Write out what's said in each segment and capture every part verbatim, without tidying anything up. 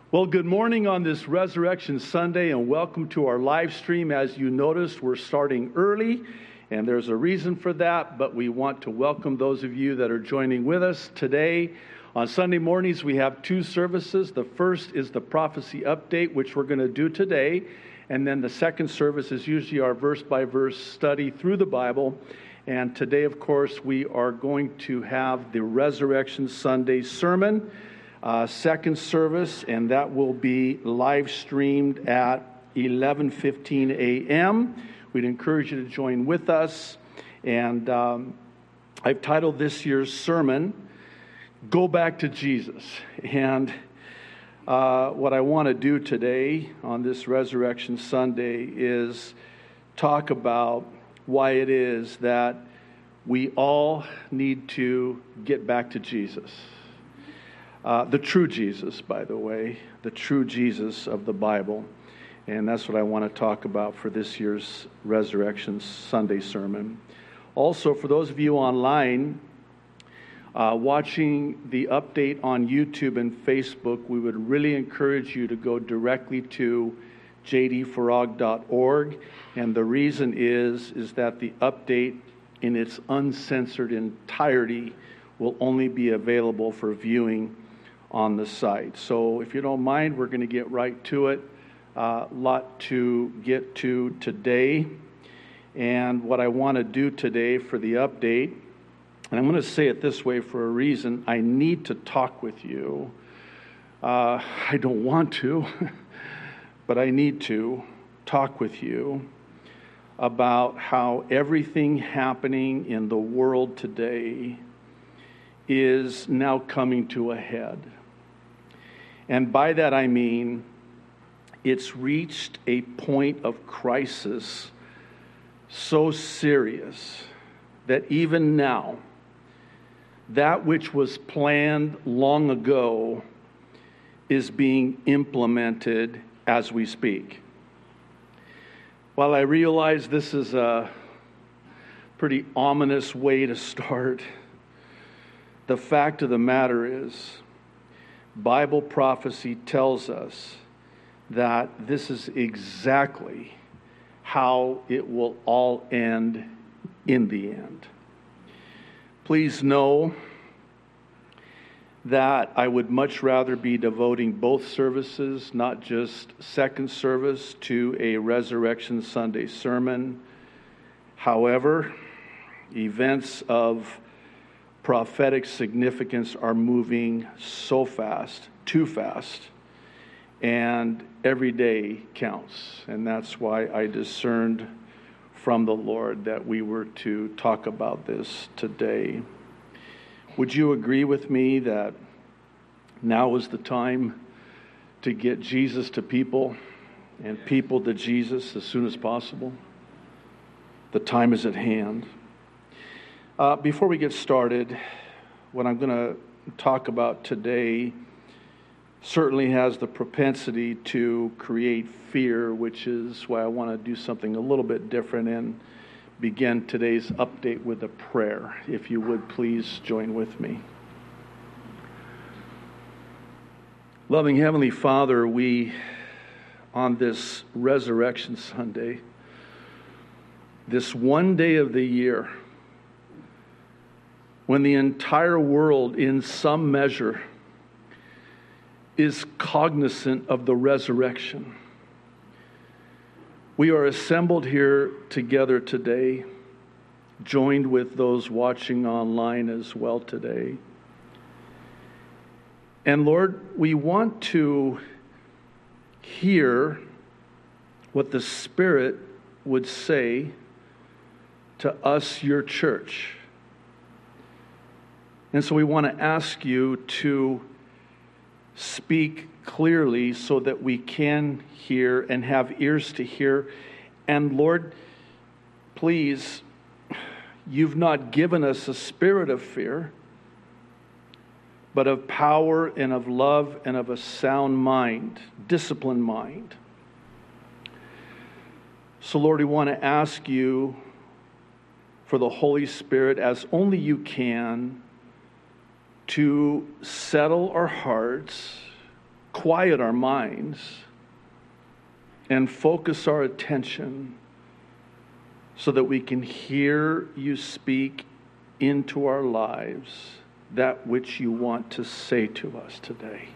Well, good morning on this Resurrection Sunday, and welcome to our live stream. As you noticed, we're starting early, and there's a reason for that, but we want to welcome those of you that are joining with us today. On Sunday mornings, we have two services. The first is the prophecy update, which we're going to do today, and then the second service is usually our verse-by-verse study through the Bible. And today, of course, we are going to have the Resurrection Sunday sermon. Uh, second service, and that will be live streamed at eleven fifteen a.m. We'd encourage you to join with us. And um, I've titled this year's sermon, Go Back to Jesus. And uh, what I want to do today on this Resurrection Sunday is talk about why it is that we all need to get back to Jesus. Uh, the true Jesus, by the way, the true Jesus of the Bible. And that's what I want to talk about for this year's Resurrection Sunday sermon. Also, for those of you online uh, watching the update on YouTube and Facebook, we would really encourage you to go directly to j d farag dot org. And the reason is, is that the update in its uncensored entirety will only be available for viewing on the site. So if you don't mind, we're going to get right to it. A uh, lot to get to today. And what I want to do today for the update, and I'm going to say it this way for a reason, I need to talk with you. Uh, I don't want to, but I need to talk with you about how everything happening in the world today is now coming to a head. And by that I mean it's reached a point of crisis so serious that even now, that which was planned long ago is being implemented as we speak. While I realize this is a pretty ominous way to start, the fact of the matter is, Bible prophecy tells us that this is exactly how it will all end in the end. Please know that I would much rather be devoting both services, not just second service, to a Resurrection Sunday sermon. However, events of prophetic significance are moving so fast, too fast, and every day counts. And that's why I discerned from the Lord that we were to talk about this today. Would you agree with me that now is the time to get Jesus to people and people to Jesus as soon as possible? The time is at hand. Uh, before we get started, what I'm going to talk about today certainly has the propensity to create fear, which is why I want to do something a little bit different and begin today's update with a prayer. If you would please join with me. Loving Heavenly Father, we, on this Resurrection Sunday, this one day of the year, when the entire world, in some measure, is cognizant of the resurrection, we are assembled here together today, joined with those watching online as well today. And Lord, we want to hear what the Spirit would say to us, your church. And so we want to ask you to speak clearly so that we can hear and have ears to hear. And Lord, please, you've not given us a spirit of fear, but of power and of love and of a sound mind, disciplined mind. So Lord, we want to ask you for the Holy Spirit, as only you can, to settle our hearts, quiet our minds and focus our attention so that we can hear you speak into our lives that which you want to say to us today.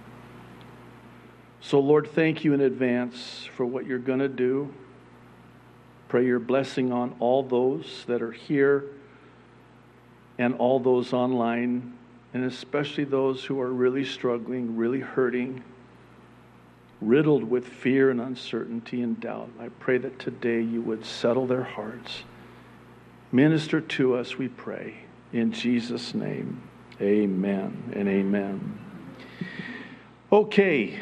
So, Lord, thank you in advance for what you're going to do. Pray your blessing on all those that are here and all those online, and especially those who are really struggling, really hurting, riddled with fear and uncertainty and doubt. I pray that today you would settle their hearts. Minister to us, we pray. In Jesus' name, amen and amen. Okay.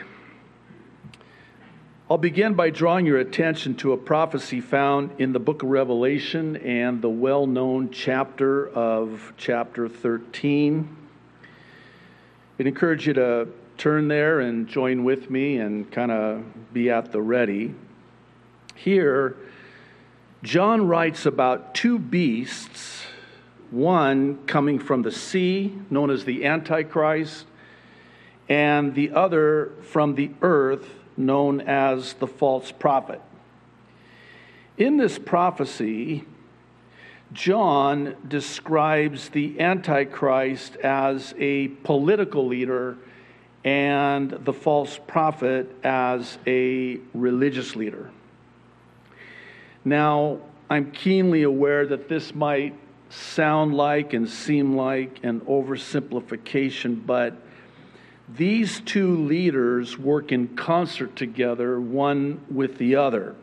I'll begin by drawing your attention to a prophecy found in the book of Revelation and the well-known chapter of chapter thirteen. I'd encourage you to turn there and join with me and kind of be at the ready. Here, John writes about two beasts, one coming from the sea, known as the Antichrist, and the other from the earth, known as the false prophet. In this prophecy, John describes the Antichrist as a political leader and the false prophet as a religious leader. Now, I'm keenly aware that this might sound like and seem like an oversimplification, but these two leaders work in concert together, one with the other.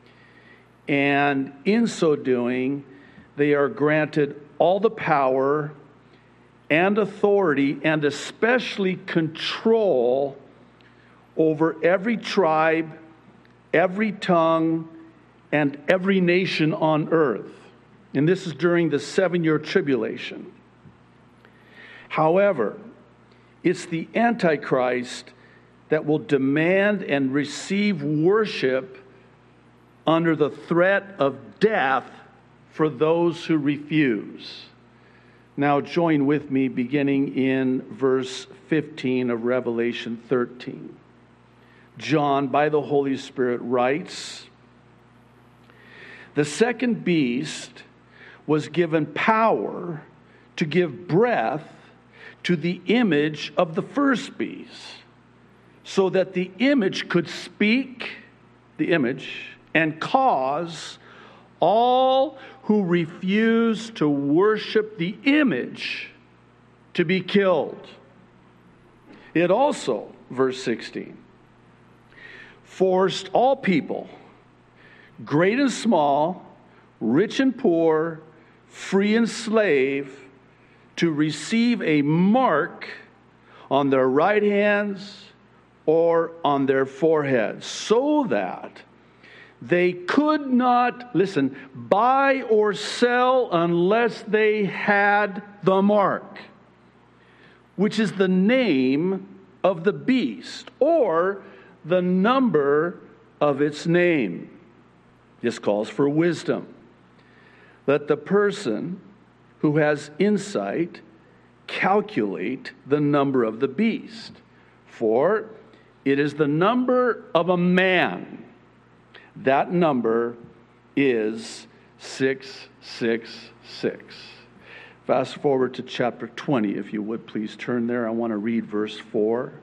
And in so doing, they are granted all the power and authority and especially control over every tribe, every tongue, and every nation on earth. And this is during the seven-year tribulation. However, it's the Antichrist that will demand and receive worship under the threat of death for those who refuse. Now join with me beginning in verse fifteen of Revelation thirteen. John, by the Holy Spirit, writes, "The second beast was given power to give breath to the image of the first beast, so that the image could speak, the image, and cause all who refuse to worship the image to be killed. It also," verse sixteen, "forced all people, great and small, rich and poor, free and slave, to receive a mark on their right hands or on their foreheads, so that they could not, listen, buy or sell unless they had the mark, which is the name of the beast or the number of its name." This calls for wisdom. Let the person who has insight calculate the number of the beast, for it is the number of a man. That number is six six six. Fast forward to chapter twenty, if you would please turn there. I want to read verse four.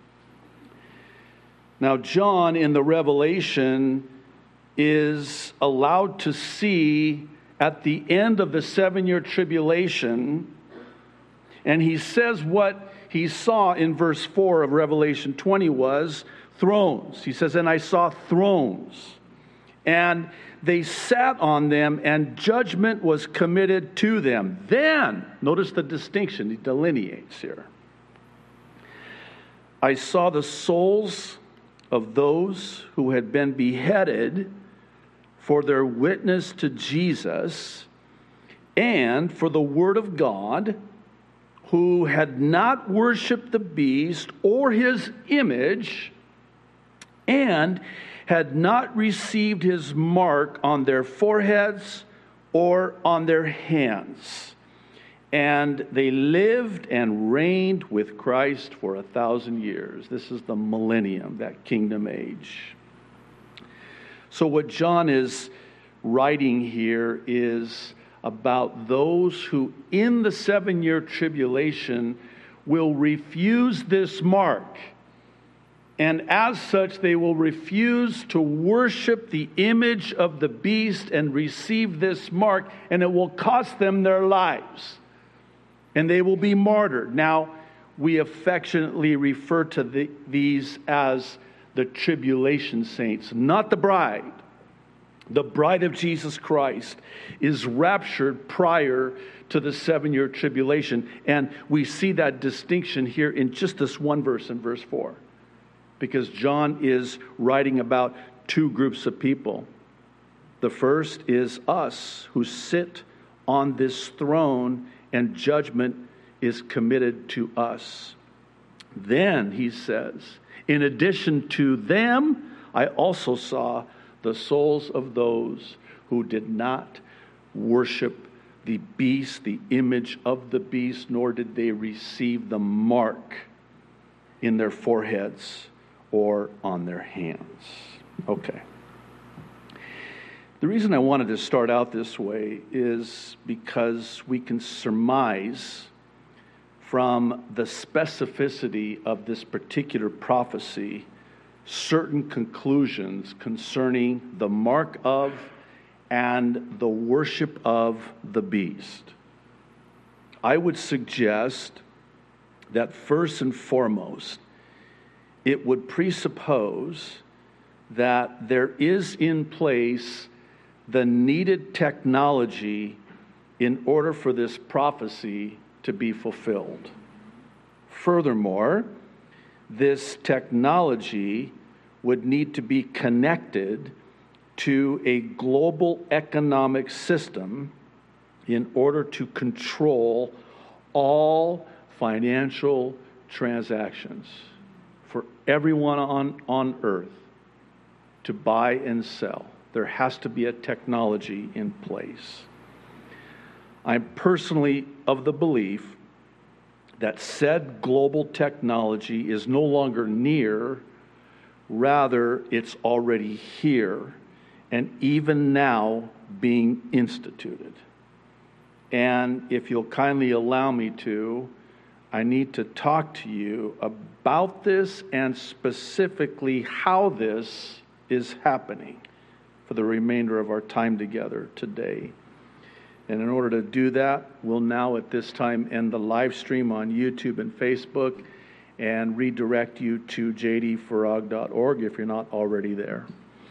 Now, John in the Revelation is allowed to see at the end of the seven-year tribulation, and he says what he saw in verse four of Revelation twenty was thrones. He says, "And I saw thrones, and they sat on them, and judgment was committed to them. Then," notice the distinction he delineates here, "I saw the souls of those who had been beheaded for their witness to Jesus and for the word of God, who had not worshipped the beast or his image, and had not received his mark on their foreheads or on their hands. And they lived and reigned with Christ for a thousand years. This is the millennium, that kingdom age. So what John is writing here is about those who in the seven-year tribulation will refuse this mark. And as such, they will refuse to worship the image of the beast and receive this mark, and it will cost them their lives. And they will be martyred. Now, we affectionately refer to the, these as the tribulation saints, not the bride. The bride of Jesus Christ is raptured prior to the seven-year tribulation. And we see that distinction here in just this one verse, in verse four. Because John is writing about two groups of people. The first is us who sit on this throne, and judgment is committed to us. Then, he says, in addition to them, I also saw the souls of those who did not worship the beast, the image of the beast, nor did they receive the mark in their foreheads or on their hands. Okay. The reason I wanted to start out this way is because we can surmise from the specificity of this particular prophecy certain conclusions concerning the mark of and the worship of the beast. I would suggest that first and foremost, it would presuppose that there is in place the needed technology in order for this prophecy to be fulfilled. Furthermore, this technology would need to be connected to a global economic system in order to control all financial transactions for everyone on, on earth to buy and sell. There has to be a technology in place. I'm personally of the belief that said global technology is no longer near, rather it's already here, and even now being instituted. And if you'll kindly allow me to, I need to talk to you about this and specifically how this is happening for the remainder of our time together today. And in order to do that, we'll now at this time end the live stream on YouTube and Facebook and redirect you to j d farag dot org if you're not already there.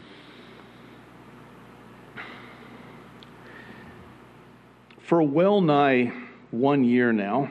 For well nigh one year now,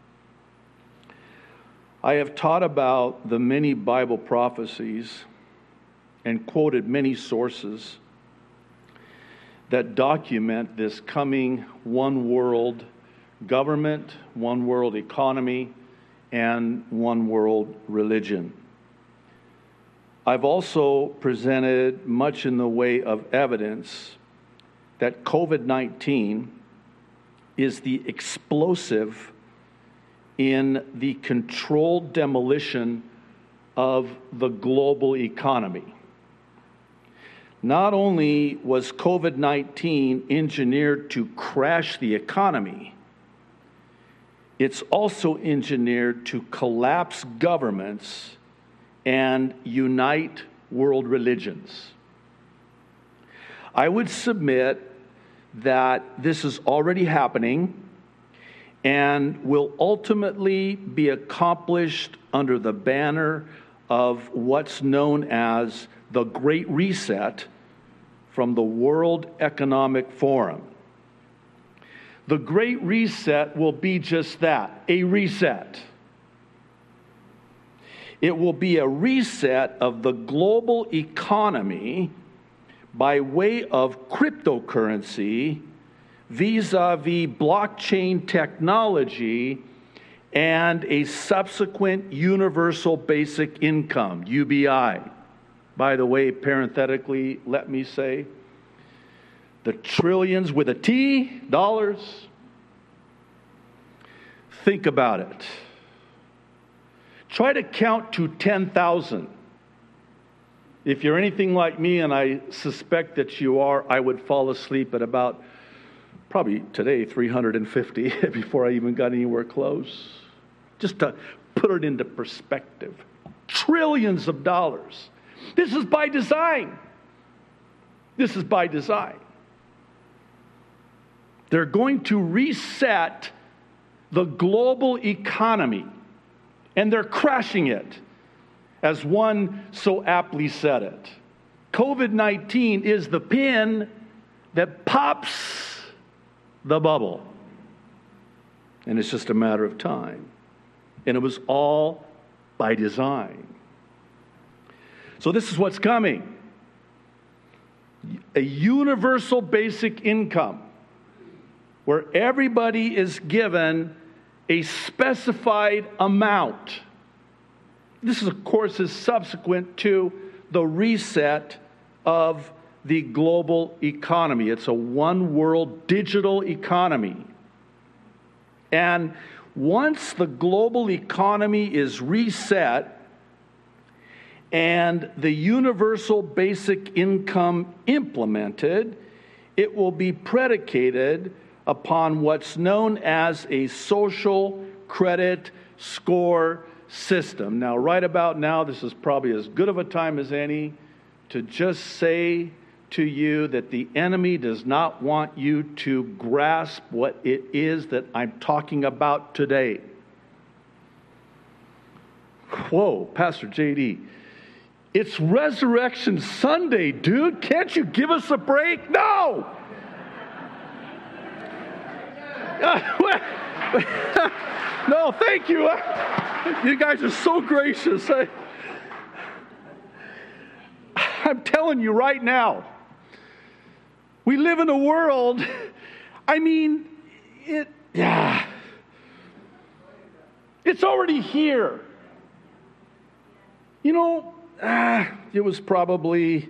I have taught about the many Bible prophecies and quoted many sources that document this coming one world government, one world economy, and one world religion. I've also presented much in the way of evidence that covid nineteen is the explosive in the controlled demolition of the global economy. Not only was covid nineteen engineered to crash the economy, it's also engineered to collapse governments and unite world religions. I would submit that this is already happening and will ultimately be accomplished under the banner of what's known as the Great Reset from the World Economic Forum. The Great Reset will be just that, a reset. It will be a reset of the global economy by way of cryptocurrency vis-a-vis blockchain technology and a subsequent universal basic income, U B I. By the way, parenthetically, let me say, the trillions with a T, dollars, Think about it. Try to count to ten thousand. If you're anything like me, and I suspect that you are, I would fall asleep at about, probably today, three hundred fifty before I even got anywhere close. Just to put it into perspective. Trillions of dollars. This is by design. This is by design. They're going to reset the global economy, and they're crashing it, as one so aptly said it. COVID nineteen is the pin that pops the bubble, and it's just a matter of time. And it was all by design. So this is what's coming. A universal basic income where everybody is given a specified amount. This, is, of course, is subsequent to the reset of the global economy. It's a one-world digital economy. And once the global economy is reset and the universal basic income implemented, it will be predicated upon what's known as a social credit score system. Now, right about now, this is probably as good of a time as any to just say to you that the enemy does not want you to grasp what it is that I'm talking about today. Whoa, Pastor J D, it's Resurrection Sunday, dude. Can't you give us a break? No! No, thank you. You guys are so gracious. I, I'm telling you right now, we live in a world, I mean, it, yeah, it's already here. You know, ah, it was probably,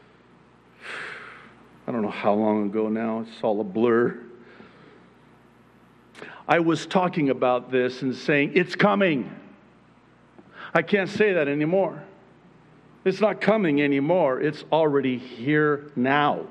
I don't know how long ago now, it's all a blur. I was talking about this and saying, it's coming. I can't say that anymore. It's not coming anymore. It's already here now.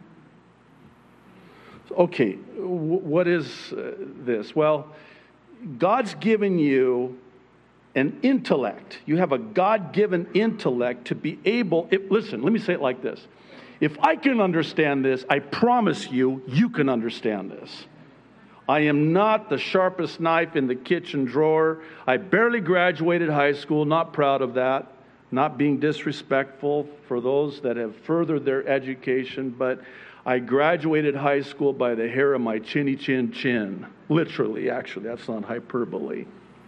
Okay, what is uh, this? Well, God's given you an intellect. You have a God-given intellect to be able, if, listen, let me say it like this. If I can understand this, I promise you, you can understand this. I am not the sharpest knife in the kitchen drawer. I barely graduated high school, not proud of that. Not being disrespectful for those that have furthered their education, but I graduated high school by the hair of my chinny chin chin. Literally, actually, that's not hyperbole.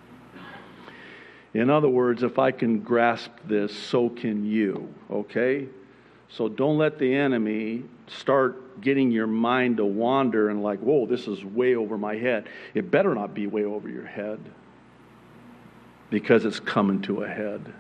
In other words, if I can grasp this, so can you, okay? So don't let the enemy start getting your mind to wander and like, whoa, this is way over my head. It better not be way over your head because it's coming to a head.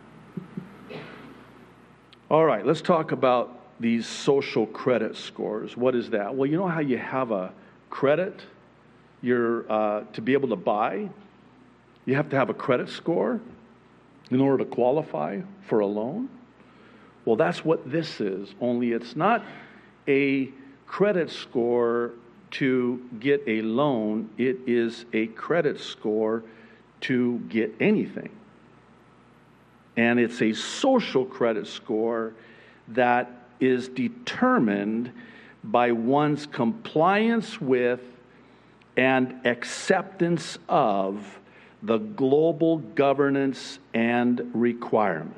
All right, let's talk about these social credit scores. What is that? Well, you know how you have a credit? You're uh, to be able to buy, you have to have a credit score in order to qualify for a loan. Well, that's what this is, only it's not a credit score to get a loan. It is a credit score to get anything. And it's a social credit score that is determined by one's compliance with and acceptance of the global governance and requirements.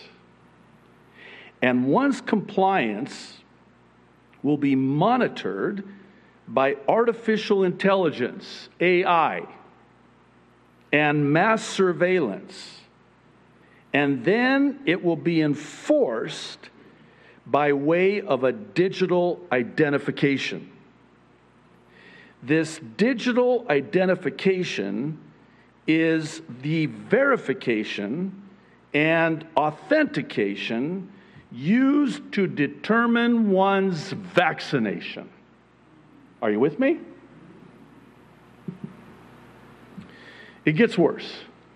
And one's compliance will be monitored by artificial intelligence, A I, and mass surveillance. And then it will be enforced by way of a digital identification. This digital identification is the verification and authentication used to determine one's vaccination. Are you with me? It gets worse.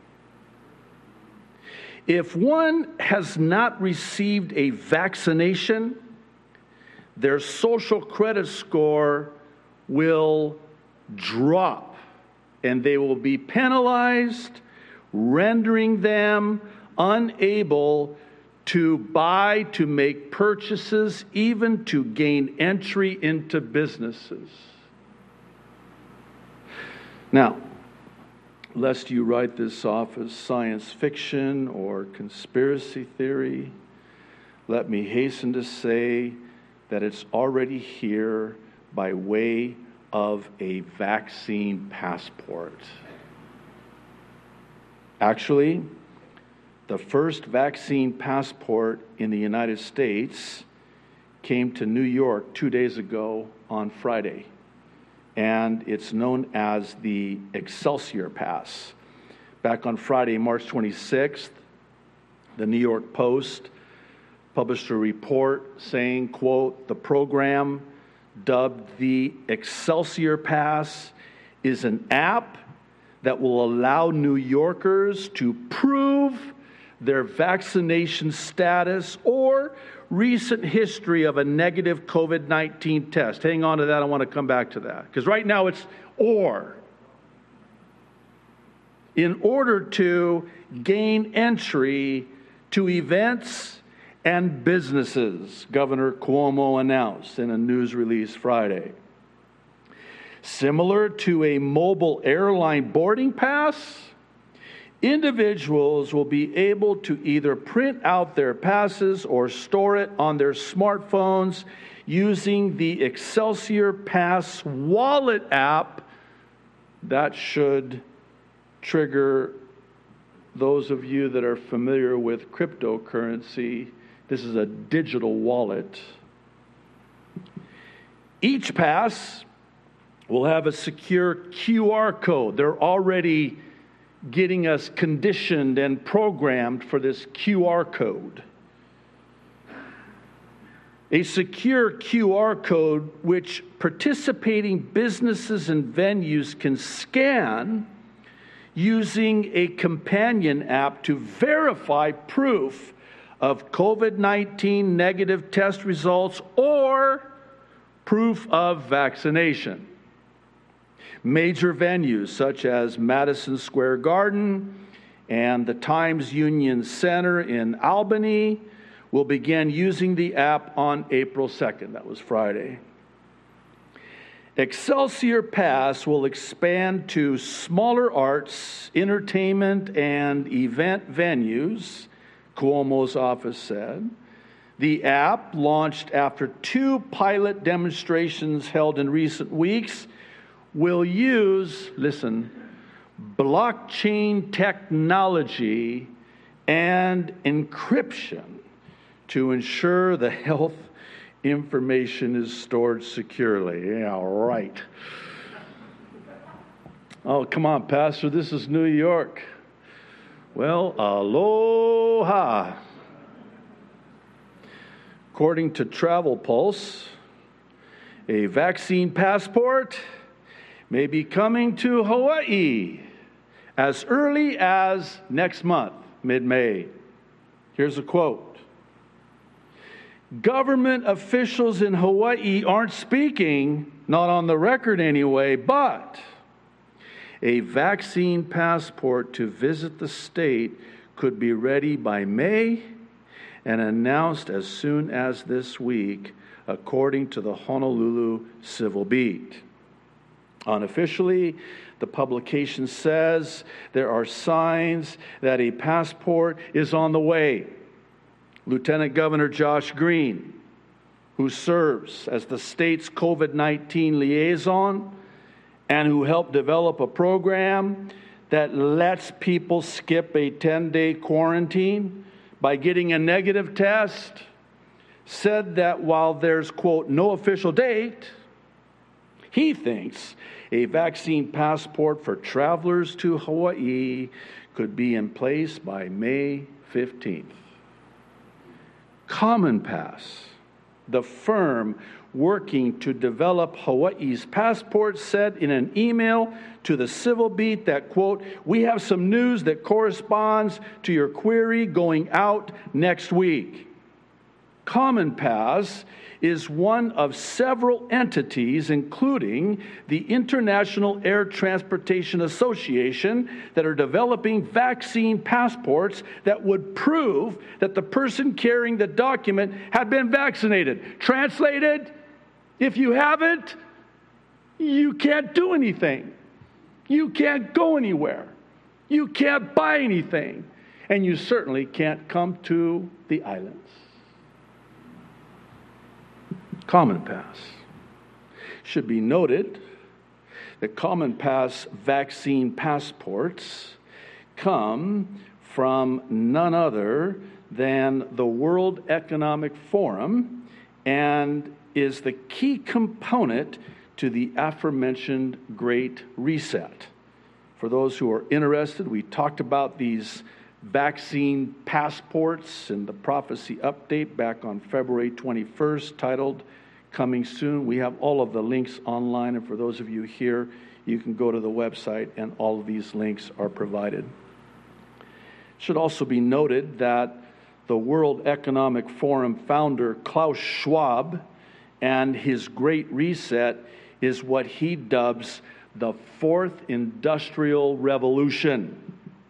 If one has not received a vaccination, their social credit score will drop, and they will be penalized, rendering them unable to buy, to make purchases, even to gain entry into businesses. Now, lest you write this off as science fiction or conspiracy theory, let me hasten to say that it's already here by way of a vaccine passport. Actually, the first vaccine passport in the United States came to New York two days ago on Friday, and it's known as the Excelsior Pass. Back on Friday, March twenty-sixth, the New York Post published a report saying, quote, "The program, dubbed the Excelsior Pass, is an app that will allow New Yorkers to prove their vaccination status or recent history of a negative COVID nineteen test." Hang on to that. I want to come back to that. Because right now it's or. In order to gain entry to events and businesses, Governor Cuomo announced in a news release Friday. Similar to a mobile airline boarding pass, individuals will be able to either print out their passes or store it on their smartphones using the Excelsior Pass wallet app. That should trigger those of you that are familiar with cryptocurrency. This is a digital wallet. Each pass will have a secure Q R code. They're already getting us conditioned and programmed for this Q R code. A secure Q R code which participating businesses and venues can scan using a companion app to verify proof of COVID nineteen negative test results or proof of vaccination. Major venues such as Madison Square Garden and the Times Union Center in Albany will begin using the app on April second. That was Friday. Excelsior Pass will expand to smaller arts, entertainment, and event venues, Cuomo's office said. The app, launched after two pilot demonstrations held in recent weeks, will use, listen, blockchain technology and encryption to ensure the health information is stored securely. Yeah, right. Oh, come on, Pastor, this is New York. Well, aloha. According to Travel Pulse, a vaccine passport may be coming to Hawaii as early as next month, mid-May. Here's a quote. Government officials in Hawaii aren't speaking, not on the record anyway, but a vaccine passport to visit the state could be ready by May and announced as soon as this week, according to the Honolulu Civil Beat. Unofficially, the publication says there are signs that a passport is on the way. Lieutenant Governor Josh Green, who serves as the state's COVID nineteen liaison and who helped develop a program that lets people skip a ten-day quarantine by getting a negative test, said that while there's, quote, no official date, he thinks a vaccine passport for travelers to Hawaii could be in place by May fifteenth. Common Pass the firm working to develop Hawaii's passport, said in an email to the Civil Beat that, quote, "We have some news that corresponds to your query going out next week." Common Pass is one of several entities, including the International Air Transportation Association, that are developing vaccine passports that would prove that the person carrying the document had been vaccinated. Translated, if you haven't, you can't do anything. You can't go anywhere. You can't buy anything. And you certainly can't come to the islands. Common Pass. Should be noted that Common Pass vaccine passports come from none other than the World Economic Forum and is the key component to the aforementioned Great Reset. For those who are interested, we talked about these vaccine passports in the prophecy update back on February twenty-first, titled Coming Soon. We have all of the links online, and for those of you here, you can go to the website and all of these links are provided. It should also be noted that the World Economic Forum founder Klaus Schwab and his Great Reset is what he dubs the Fourth Industrial Revolution.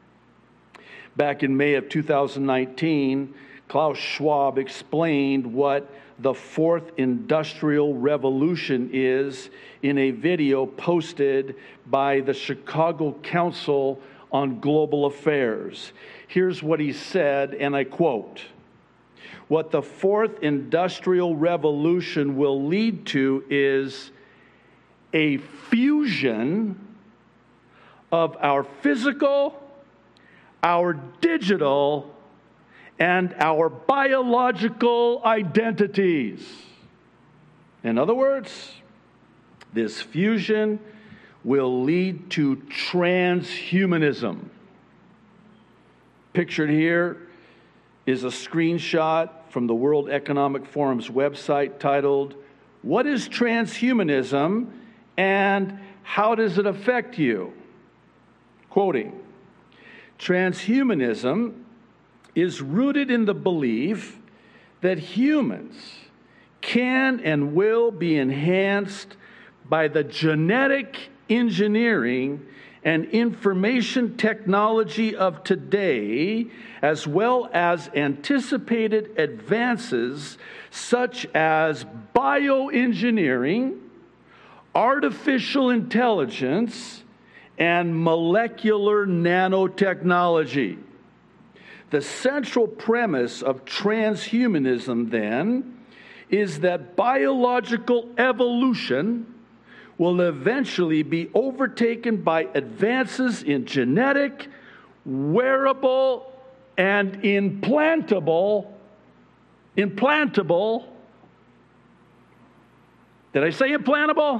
Back in May of two thousand nineteen, Klaus Schwab explained what the Fourth Industrial Revolution is in a video posted by the Chicago Council on Global Affairs. Here's what he said, and I quote, "What the Fourth Industrial Revolution will lead to is a fusion of our physical, our digital, and our biological identities." In other words, this fusion will lead to transhumanism. Pictured here is a screenshot from the World Economic Forum's website titled, "What is transhumanism and how does it affect you?" Quoting, "Transhumanism is rooted in the belief that humans can and will be enhanced by the genetic engineering and information technology of today, as well as anticipated advances such as bioengineering, artificial intelligence, and molecular nanotechnology." The central premise of transhumanism, then, is that biological evolution will eventually be overtaken by advances in genetic, wearable, and implantable, implantable, did I say implantable?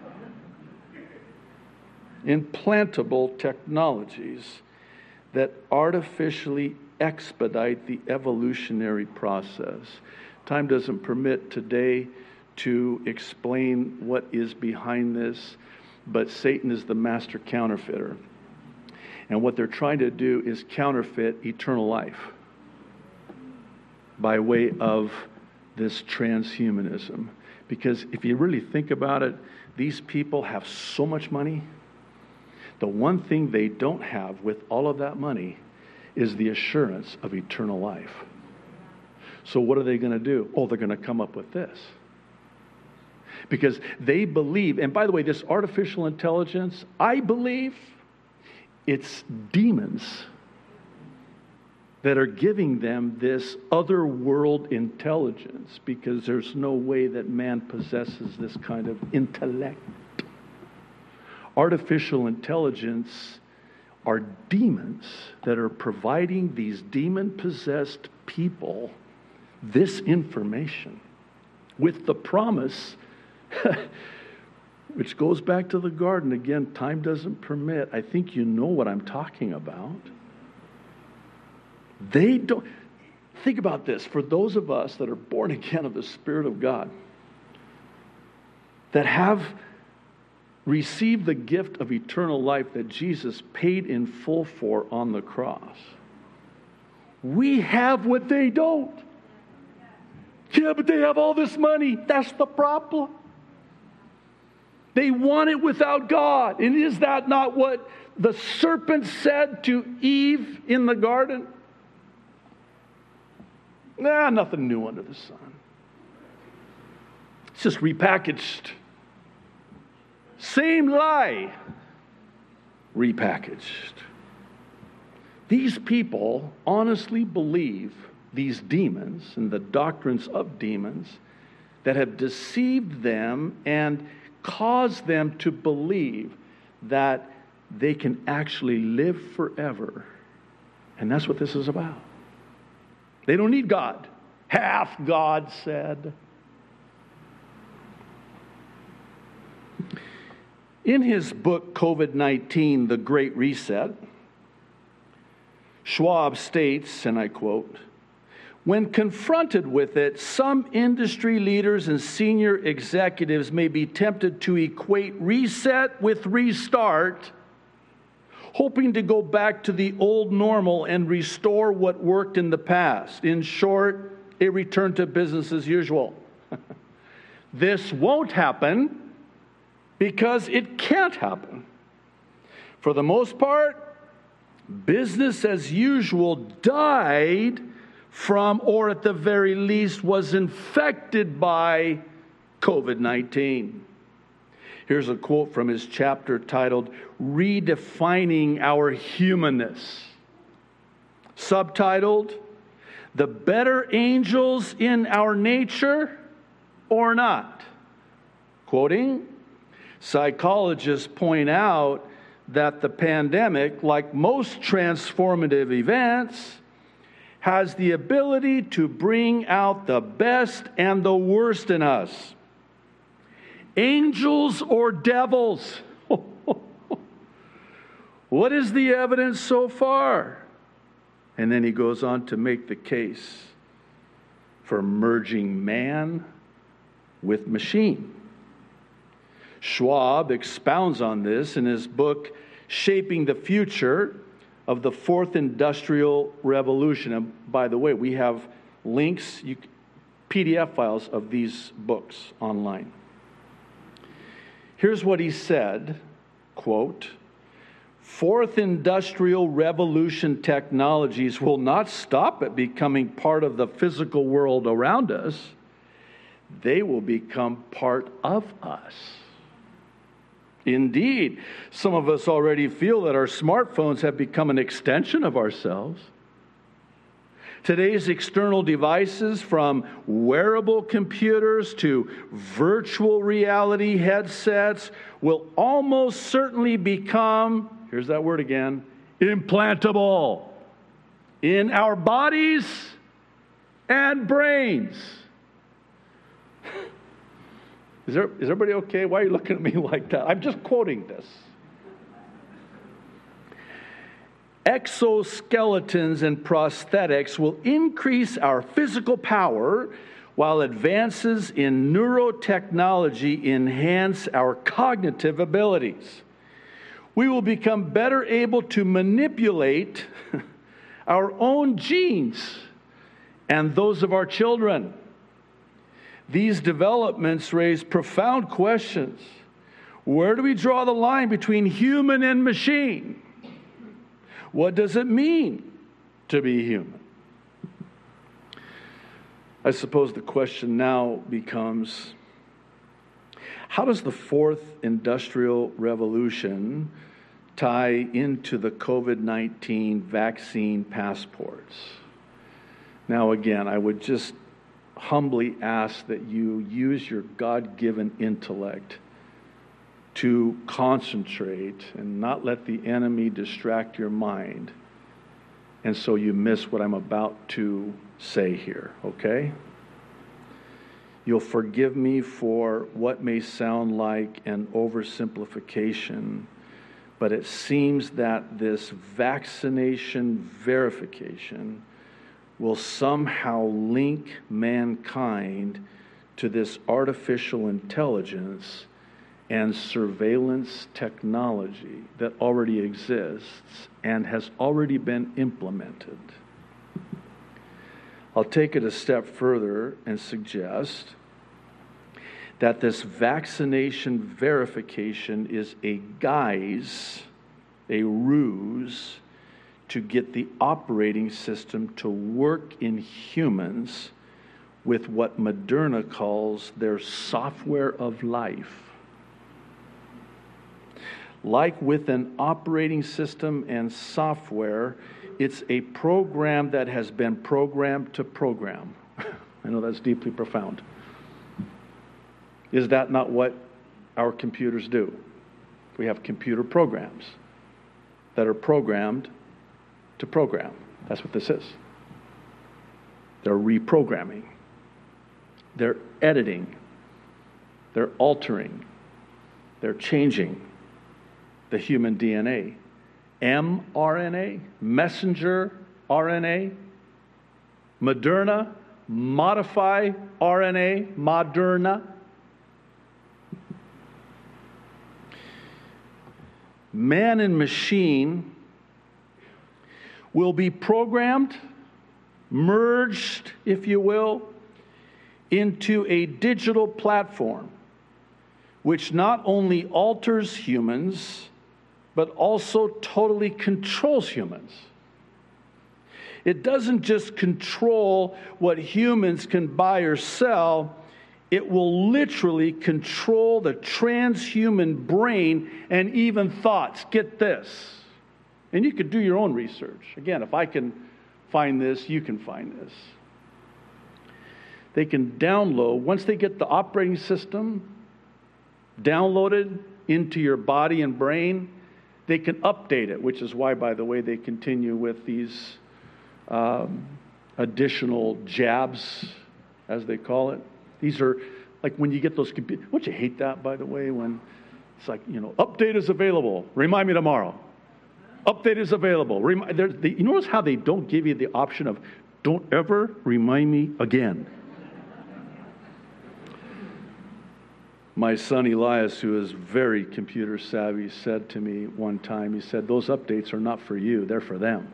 Implantable technologies that artificially expedite the evolutionary process. Time doesn't permit today to explain what is behind this, but Satan is the master counterfeiter. And what they're trying to do is counterfeit eternal life by way of this transhumanism. Because if you really think about it, these people have so much money. The one thing they don't have with all of that money is the assurance of eternal life. So what are they going to do? Oh, they're going to come up with this. Because they believe, and by the way, this artificial intelligence, I believe it's demons that are giving them this other world intelligence, because there's no way that man possesses this kind of intellect. Artificial intelligence are demons that are providing these demon-possessed people this information with the promise, which goes back to the garden. Again, time doesn't permit. I think you know what I'm talking about. They don't. think about this. For those of us that are born again of the Spirit of God, that have received the gift of eternal life that Jesus paid in full for on the cross, we have what they don't. Yeah, but they have all this money. That's the problem. They want it without God. And is that not what the serpent said to Eve in the garden? Nah, nothing new under the sun. It's just repackaged. Same lie, repackaged. These people honestly believe these demons and the doctrines of demons that have deceived them and caused them to believe that they can actually live forever. And that's what this is about. They don't need God. Hath God said. In his book, COVID nineteen, The Great Reset, Schwab states, and I quote, "When confronted with it, some industry leaders and senior executives may be tempted to equate reset with restart, hoping to go back to the old normal and restore what worked in the past. In short, a return to business as usual." This won't happen because it can't happen. For the most part, business as usual died from, or at the very least was infected by, COVID nineteen. Here's a quote from his chapter titled, "Redefining Our Humanness." Subtitled, "The Better Angels in Our Nature or Not?" Quoting, psychologists point out that the pandemic, like most transformative events, has the ability to bring out the best and the worst in us. Angels or devils? What is the evidence so far? And then he goes on to make the case for merging man with machine. Schwab expounds on this in his book, Shaping the Future of the Fourth Industrial Revolution. And by the way, we have links, you, P D F files of these books online. Here's what he said, quote, "Fourth Industrial Revolution technologies will not stop at becoming part of the physical world around us. They will become part of us. Indeed, some of us already feel that our smartphones have become an extension of ourselves. Today's external devices, from wearable computers to virtual reality headsets, will almost certainly become," here's that word again, "implantable in our bodies and brains." Is, there, is everybody okay? Why are you looking at me like that? I'm just quoting this. Exoskeletons and prosthetics will increase our physical power, while advances in neurotechnology enhance our cognitive abilities. We will become better able to manipulate our own genes and those of our children. These developments raise profound questions. Where do we draw the line between human and machine? What does it mean to be human? I suppose the question now becomes, how does the fourth industrial revolution tie into the COVID nineteen vaccine passports? Now again, I would just humbly ask that you use your God-given intellect to concentrate and not let the enemy distract your mind, and so you miss what I'm about to say here, okay? You'll forgive me for what may sound like an oversimplification, but it seems that this vaccination verification will somehow link mankind to this artificial intelligence and surveillance technology that already exists and has already been implemented. I'll take it a step further and suggest that this vaccination verification is a guise, a ruse, to get the operating system to work in humans with what Moderna calls their software of life. Like with an operating system and software, it's a program that has been programmed to program. I know that's deeply profound. Is that not what our computers do? We have computer programs that are programmed to program. That's what this is. They're reprogramming. They're editing. They're altering. They're changing the human D N A. mRNA, messenger R N A, Moderna, modify R N A, Moderna. Man and machine will be programmed, merged, if you will, into a digital platform which not only alters humans, but also totally controls humans. It doesn't just control what humans can buy or sell, it will literally control the transhuman brain and even thoughts. Get this. And you could do your own research. Again, if I can find this, you can find this. They can download, once they get the operating system downloaded into your body and brain, they can update it, which is why, by the way, they continue with these um, additional jabs, as they call it. These are like when you get those computers. Don't you hate that, by the way, when it's like, you know, update is available. Remind me tomorrow. Update is available. Remi- they, you notice how they don't give you the option of don't ever remind me again. My son Elias, who is very computer savvy, said to me one time, he said, those updates are not for you, they're for them.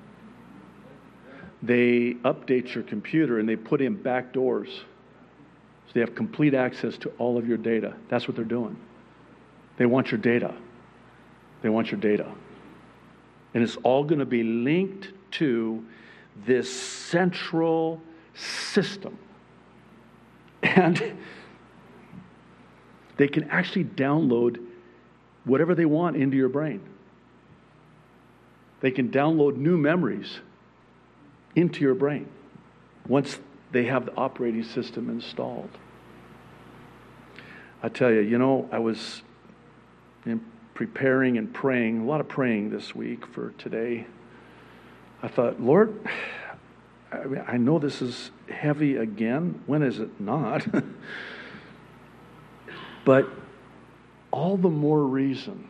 They update your computer and they put in back doors. So they have complete access to all of your data. That's what they're doing. They want your data. They want your data. And it's all going to be linked to this central system. And they can actually download whatever they want into your brain. They can download new memories into your brain once they have the operating system installed. I tell you, you know, I was in preparing and praying, a lot of praying this week for today. I thought, Lord, I mean, I know this is heavy again. When is it not? But all the more reason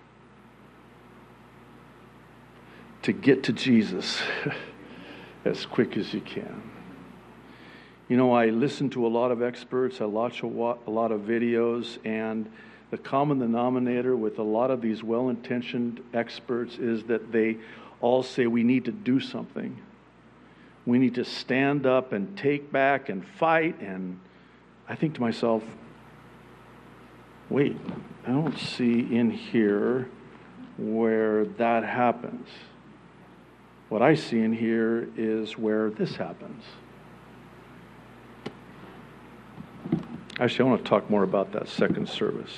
to get to Jesus as quick as you can. You know, I listen to a lot of experts, I watch a lot of videos, and the common denominator with a lot of these well-intentioned experts is that they all say we need to do something. We need to stand up and take back and fight. And I think to myself, wait, I don't see in here where that happens. What I see in here is where this happens. Actually, I want to talk more about that second service.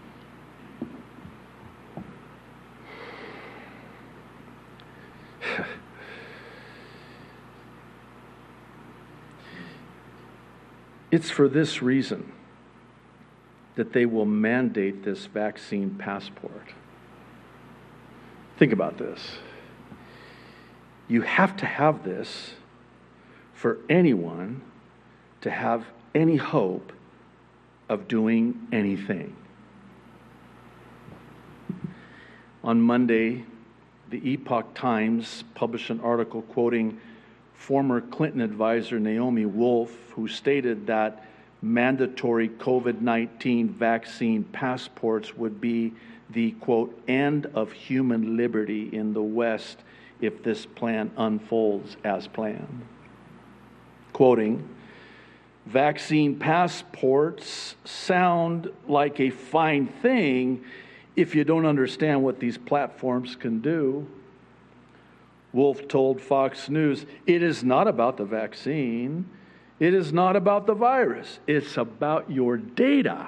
It's for this reason that they will mandate this vaccine passport. Think about this. You have to have this for anyone to have any hope of doing anything. On Monday, the Epoch Times published an article quoting former Clinton advisor Naomi Wolf, who stated that mandatory COVID nineteen vaccine passports would be the, quote, end of human liberty in the West if this plan unfolds as planned. Quoting, vaccine passports sound like a fine thing if you don't understand what these platforms can do. Wolf told Fox News, it is not about the vaccine. It is not about the virus. It's about your data.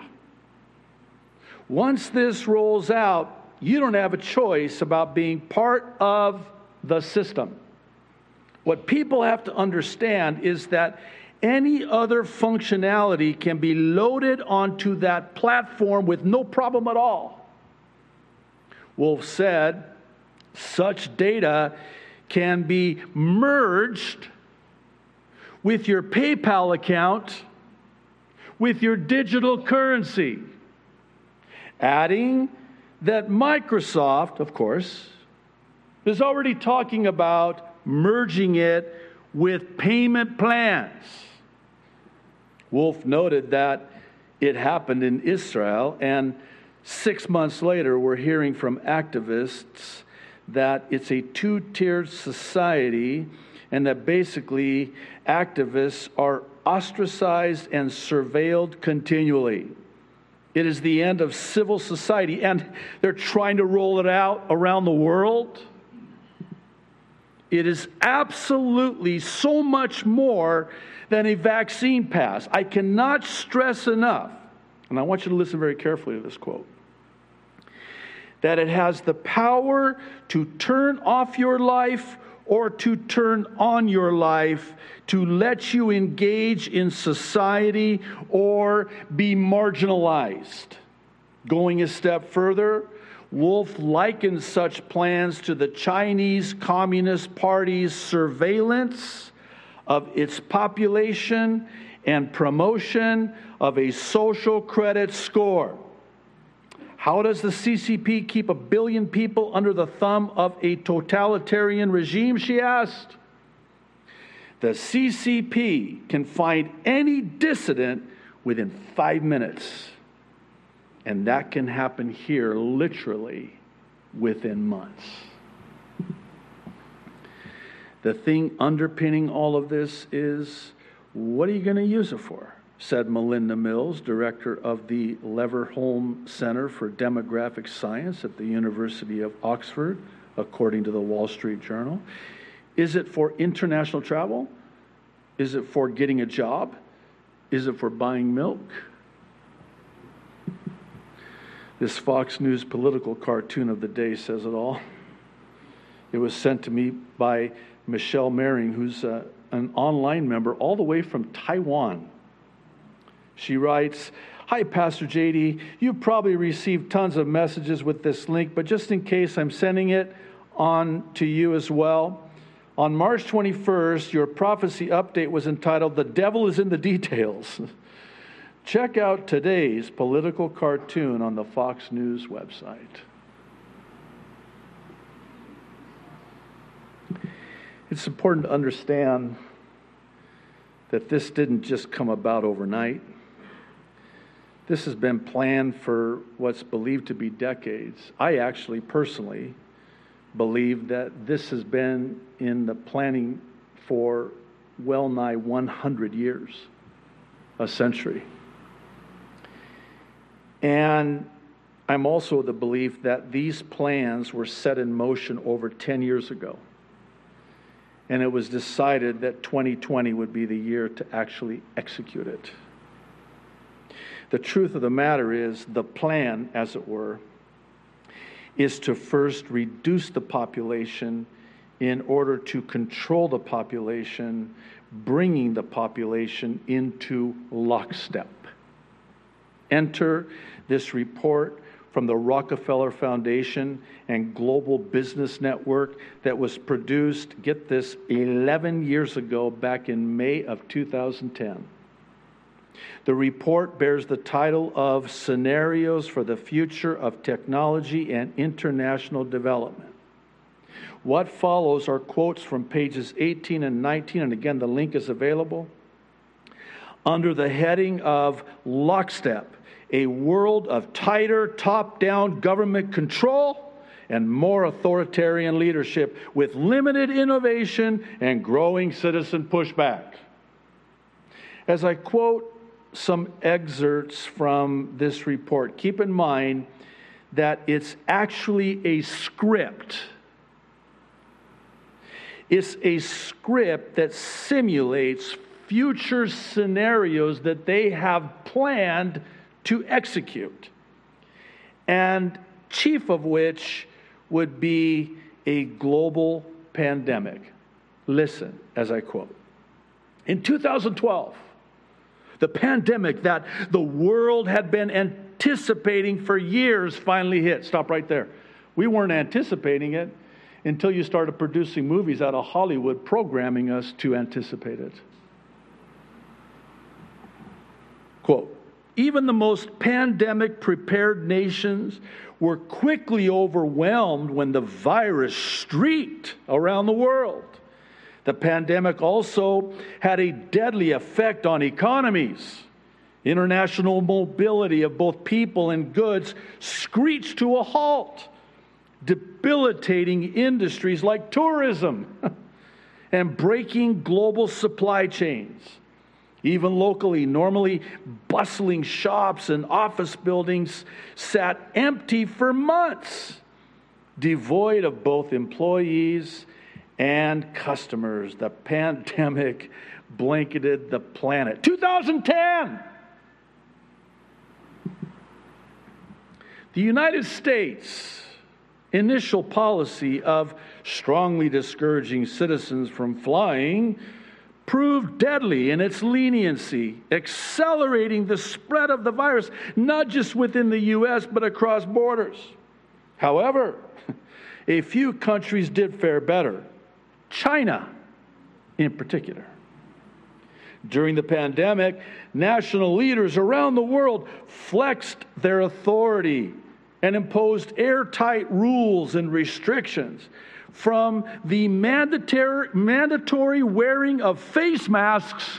Once this rolls out, you don't have a choice about being part of the system. What people have to understand is that any other functionality can be loaded onto that platform with no problem at all. Wolf said such data can be merged with your PayPal account, with your digital currency, adding that Microsoft, of course, is already talking about merging it with payment plans. Wolf noted that it happened in Israel, and six months later, we're hearing from activists that it's a two-tiered society and that basically activists are ostracized and surveilled continually. It is the end of civil society, and they're trying to roll it out around the world. It is absolutely so much more than a vaccine pass. I cannot stress enough, and I want you to listen very carefully to this quote, that it has the power to turn off your life or to turn on your life, to let you engage in society or be marginalized. Going a step further, Wolf likens such plans to the Chinese Communist Party's surveillance of its population and promotion of a social credit score. How does the C C P keep a billion people under the thumb of a totalitarian regime, she asked? The C C P can find any dissident within five minutes. And that can happen here literally within months. The thing underpinning all of this is, what are you going to use it for? Said Melinda Mills, director of the Leverhulme Center for Demographic Science at the University of Oxford, according to the Wall Street Journal. Is it for international travel? Is it for getting a job? Is it for buying milk? This Fox News political cartoon of the day says it all. It was sent to me by Michelle Mering, who's uh, an online member all the way from Taiwan. She writes, hi, Pastor J D. You probably received tons of messages with this link, but just in case, I'm sending it on to you as well. On March twenty-first, your prophecy update was entitled, The Devil is in the Details. Check out today's political cartoon on the Fox News website. It's important to understand that this didn't just come about overnight. This has been planned for what's believed to be decades. I actually personally believe that this has been in the planning for well nigh one hundred years, a century. And I'm also of the belief that these plans were set in motion over ten years ago. And it was decided that twenty twenty would be the year to actually execute it. The truth of the matter is, the plan, as it were, is to first reduce the population in order to control the population, bringing the population into lockstep. Enter this report from the Rockefeller Foundation and Global Business Network that was produced, get this, eleven years ago, back in May of two thousand ten. The report bears the title of Scenarios for the Future of Technology and International Development. What follows are quotes from pages eighteen and nineteen, and again, the link is available. Under the heading of Lockstep, a world of tighter top-down government control and more authoritarian leadership with limited innovation and growing citizen pushback. As I quote some excerpts from this report, keep in mind that it's actually a script. It's a script that simulates future scenarios that they have planned to execute, and chief of which would be a global pandemic. Listen as I quote. In two thousand twelve, the pandemic that the world had been anticipating for years finally hit. Stop right there. We weren't anticipating it until you started producing movies out of Hollywood programming us to anticipate it. Quote, even the most pandemic-prepared nations were quickly overwhelmed when the virus streaked around the world. The pandemic also had a deadly effect on economies. International mobility of both people and goods screeched to a halt, debilitating industries like tourism and breaking global supply chains. Even locally, normally bustling shops and office buildings sat empty for months, devoid of both employees and customers. The pandemic blanketed the planet. two thousand ten! The United States' initial policy of strongly discouraging citizens from flying proved deadly in its leniency, accelerating the spread of the virus, not just within the U S, but across borders. However, a few countries did fare better. China, in particular. During the pandemic, national leaders around the world flexed their authority and imposed airtight rules and restrictions, from the mandatory, mandatory wearing of face masks,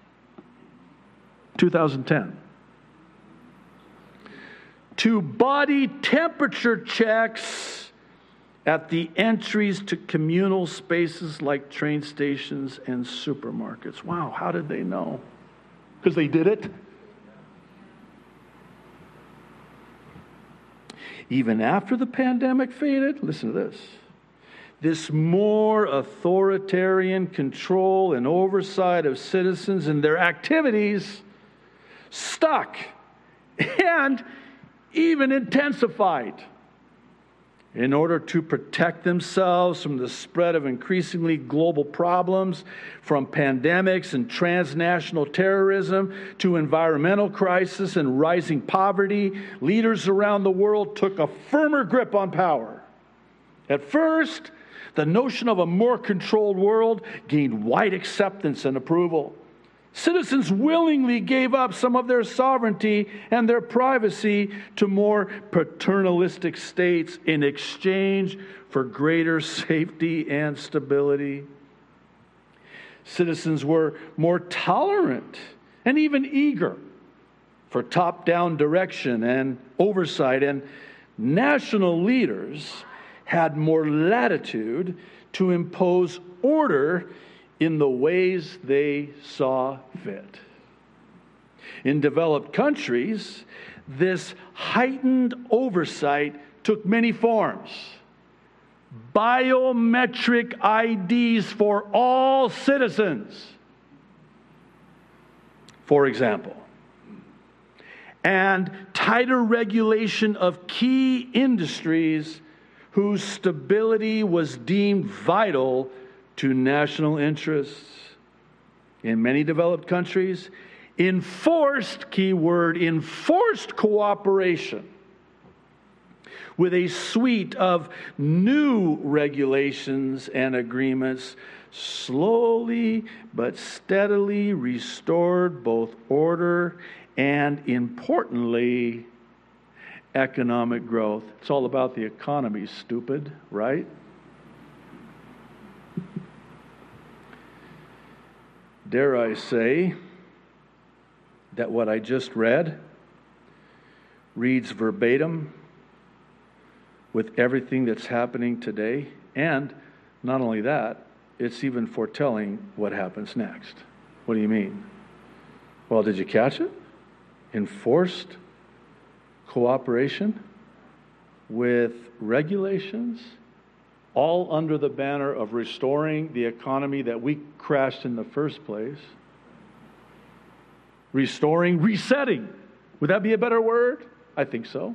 two thousand ten, to body temperature checks at the entries to communal spaces like train stations and supermarkets. Wow, how did they know? Because they did it. Even after the pandemic faded, listen to this. This more authoritarian control and oversight of citizens and their activities stuck and even intensified. In order to protect themselves from the spread of increasingly global problems, from pandemics and transnational terrorism to environmental crisis and rising poverty, leaders around the world took a firmer grip on power. At first, the notion of a more controlled world gained wide acceptance and approval. Citizens willingly gave up some of their sovereignty and their privacy to more paternalistic states in exchange for greater safety and stability. Citizens were more tolerant and even eager for top-down direction and oversight, and national leaders had more latitude to impose order in the ways they saw fit. In developed countries, this heightened oversight took many forms. Biometric I Ds for all citizens, for example, and tighter regulation of key industries whose stability was deemed vital to national interests. In many developed countries, enforced, key word, enforced cooperation with a suite of new regulations and agreements slowly but steadily restored both order and, importantly, economic growth. It's all about the economy, stupid, right? Dare I say that what I just read reads verbatim with everything that's happening today, and not only that, it's even foretelling what happens next. What do you mean? Well, did you catch it? Enforced cooperation with regulations, all under the banner of restoring the economy that we crashed in the first place. Restoring, resetting. Would that be a better word? I think so.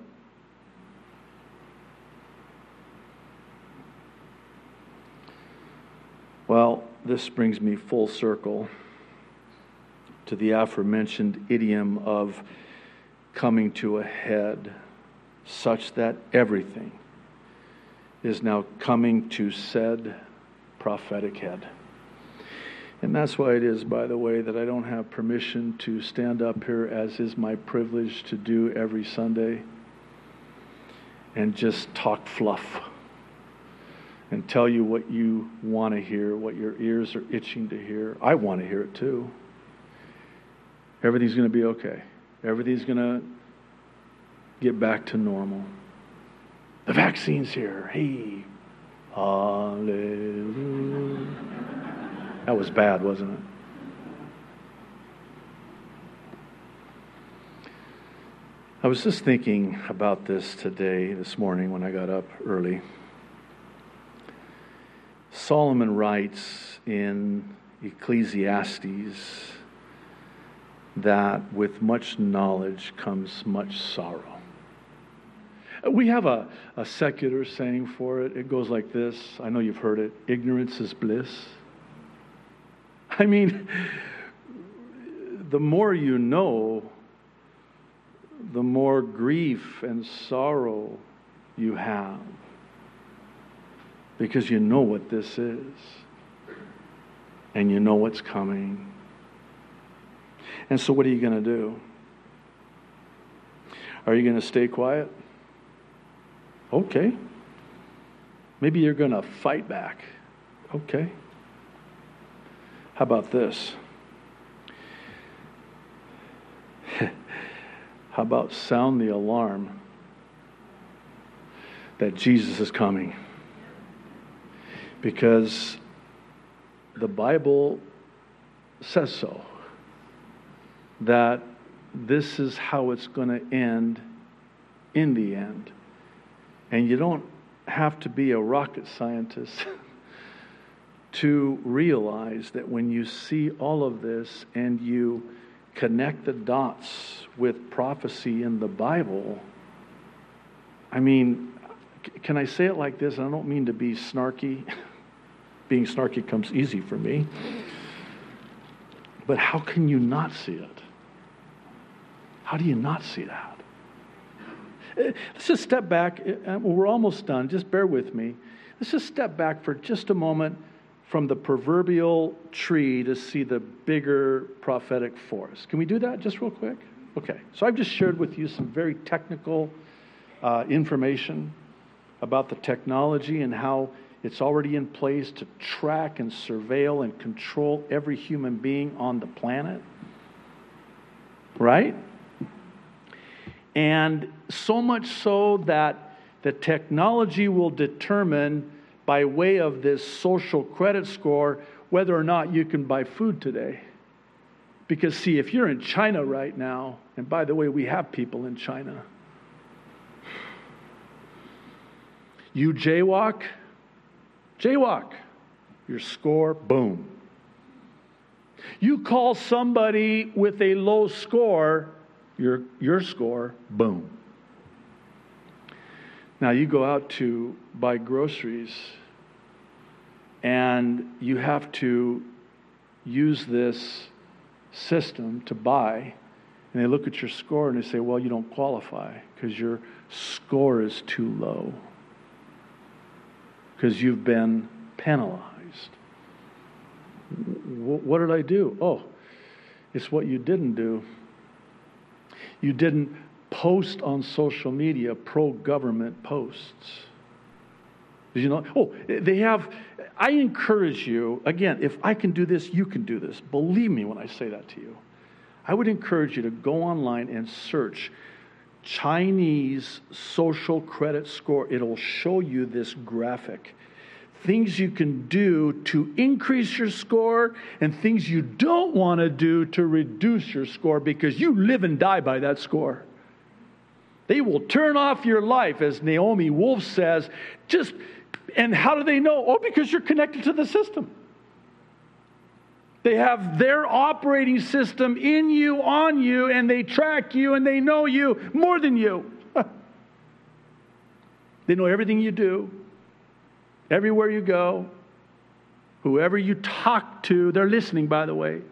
Well, this brings me full circle to the aforementioned idiom of coming to a head, such that everything is now coming to said prophetic head. And that's why it is, by the way, that I don't have permission to stand up here, as is my privilege to do every Sunday, and just talk fluff and tell you what you want to hear, what your ears are itching to hear. I want to hear it too. Everything's going to be okay. Everything's going to get back to normal. The vaccine's here. Hey, hallelujah. That was bad, wasn't it? I was just thinking about this today, this morning, when I got up early. Solomon writes in Ecclesiastes that with much knowledge comes much sorrow. We have a, a secular saying for it. It goes like this. I know you've heard it. Ignorance is bliss. I mean, the more you know, the more grief and sorrow you have, because you know what this is and you know what's coming. And so what are you going to do? Are you going to stay quiet? Okay. Maybe you're going to fight back. Okay. How about this? How about sound the alarm that Jesus is coming? Because the Bible says so. That this is how it's going to end in the end. And you don't have to be a rocket scientist to realize that when you see all of this and you connect the dots with prophecy in the Bible, I mean, can I say it like this? I don't mean to be snarky. Being snarky comes easy for me. But how can you not see it? How do you not see that? Let's just step back. We're almost done. Just bear with me. Let's just step back for just a moment from the proverbial tree to see the bigger prophetic forest. Can we do that just real quick? Okay. So I've just shared with you some very technical uh, information about the technology and how it's already in place to track and surveil and control every human being on the planet. Right? And so much so that the technology will determine, by way of this social credit score, whether or not you can buy food today. Because see, if you're in China right now, and by the way, we have people in China, you jaywalk, jaywalk, your score, boom. You call somebody with a low score, your, your score, boom. Now you go out to buy groceries and you have to use this system to buy, and they look at your score and they say, well, you don't qualify because your score is too low, because you've been penalized. What did I do? Oh, it's what you didn't do. You didn't post on social media pro-government posts. Did you know? Oh, they have, I encourage you, again, if I can do this, you can do this. Believe me when I say that to you. I would encourage you to go online and search Chinese social credit score. It'll show you this graphic. Things you can do to increase your score and things you don't want to do to reduce your score, because you live and die by that score. They will turn off your life, as Naomi Wolf says. Just, and how do they know? Oh, because you're connected to the system. They have their operating system in you, on you, and they track you, and they know you more than you. They know everything you do, everywhere you go, whoever you talk to. They're listening, by the way.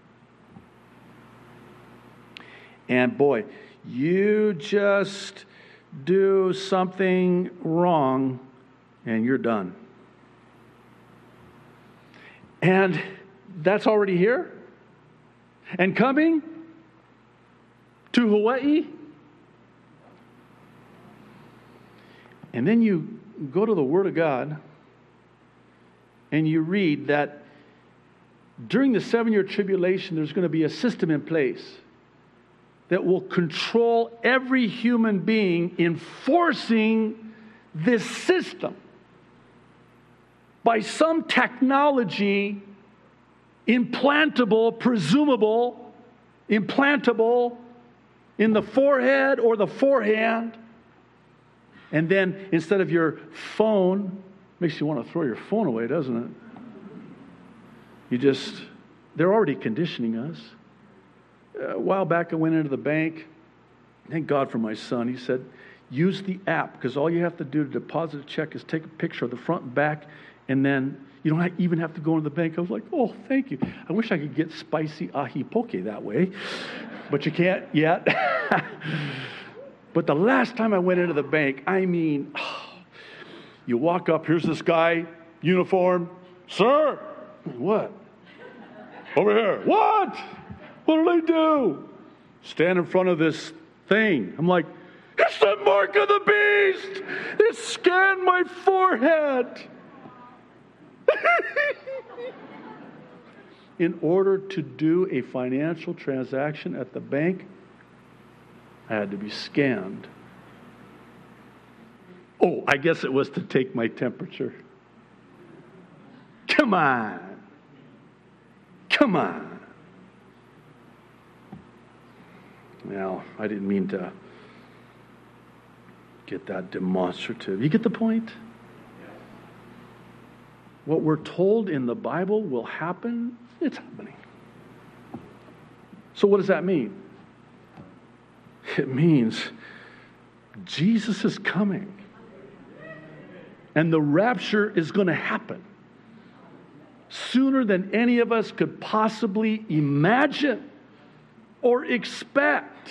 And boy, you just do something wrong, and you're done. And that's already here and coming to Hawaii. And then you go to the Word of God and you read that during the seven-year tribulation, there's going to be a system in place that will control every human being, enforcing this system by some technology, implantable, presumable, implantable in the forehead or the forehand. And then instead of your phone, makes you want to throw your phone away, doesn't it? You just, they're already conditioning us. A while back I went into the bank. Thank God for my son. He said, use the app, because all you have to do to deposit a check is take a picture of the front and back, and then you don't even have to go into the bank. I was like, oh, thank you. I wish I could get spicy ahi poke that way, but you can't yet. But the last time I went into the bank, I mean, oh, you walk up, here's this guy, uniform. Sir, what? Over here. What? What did I do? Stand in front of this thing. I'm like, it's the mark of the beast. It scanned my forehead. In order to do a financial transaction at the bank, I had to be scanned. Oh, I guess it was to take my temperature. Come on. Come on. Well, I didn't mean to get that demonstrative. You get the point? What we're told in the Bible will happen, it's happening. So what does that mean? It means Jesus is coming. And the rapture is going to happen sooner than any of us could possibly imagine or expect.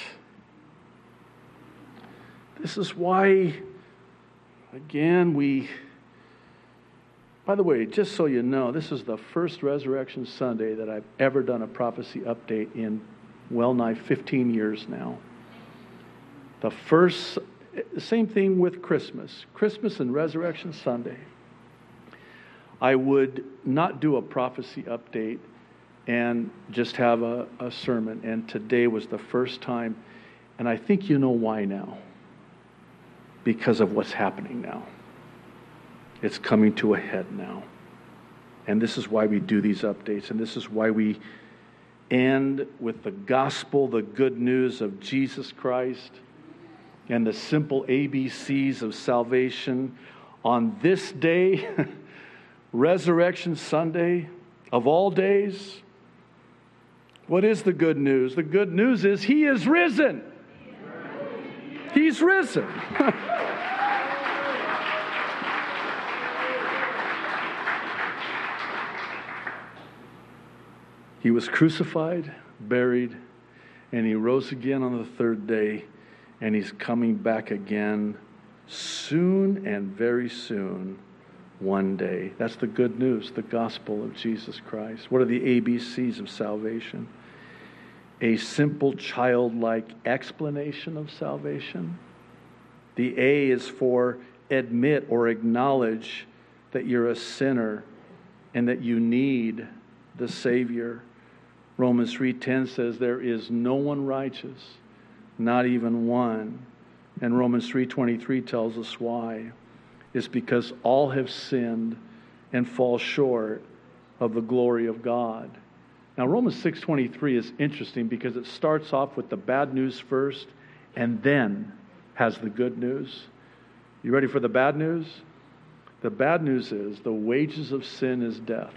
This is why, again, we... By the way, just so you know, this is the first Resurrection Sunday that I've ever done a prophecy update in well nigh fifteen years now. The first, same thing with Christmas. Christmas and Resurrection Sunday. I would not do a prophecy update and just have a, a sermon. And today was the first time. And I think you know why now. Because of what's happening now. It's coming to a head now. And this is why we do these updates. And this is why we end with the gospel, the good news of Jesus Christ, and the simple A B Cs of salvation on this day, Resurrection Sunday, of all days. What is the good news? The good news is He is risen. He's risen. He was crucified, buried, and He rose again on the third day, and He's coming back again soon and very soon, one day. That's the good news, the gospel of Jesus Christ. What are the A B Cs of salvation? A simple childlike explanation of salvation. The A is for admit or acknowledge that you're a sinner and that you need the Savior. Romans three ten says there is no one righteous, not even one. And Romans three twenty-three tells us why. It's because all have sinned and fall short of the glory of God. Now, Romans six twenty-three is interesting because it starts off with the bad news first and then has the good news. You ready for the bad news? The bad news is the wages of sin is death.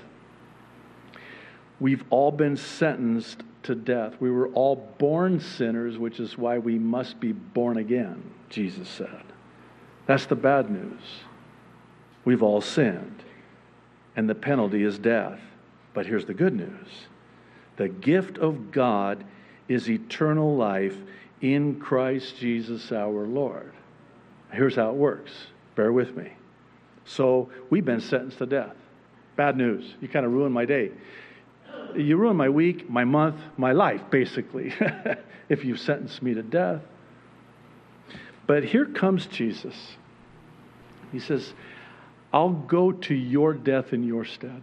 We've all been sentenced to death. We were all born sinners, which is why we must be born again, Jesus said. That's the bad news. We've all sinned, and the penalty is death. But here's the good news. The gift of God is eternal life in Christ Jesus our Lord. Here's how it works. Bear with me. So we've been sentenced to death. Bad news. You kind of ruined my day. You ruined my week, my month, my life, basically, if you've sentenced me to death. But here comes Jesus. He says, I'll go to your death in your stead.